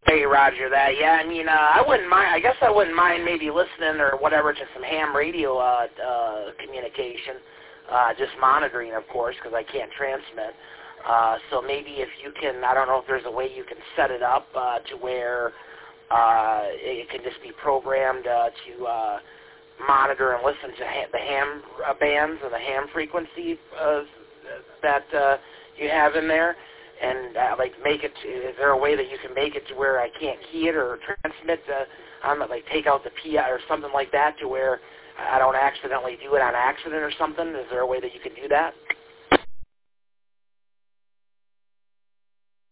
Hey, Roger, that. Yeah, I mean, I wouldn't mind. I guess I wouldn't mind maybe listening or whatever to some ham radio communication, just monitoring, of course, because I can't transmit. So maybe if you can, I don't know if there's a way you can set it up to where it can just be programmed to monitor and listen to the ham bands and the ham frequency that you have in there, and like make it. Is there a way that you can make it to where I can't key it or transmit like take out the PI or something like that to where I don't accidentally do it on accident or something? Is there a way that you can do that?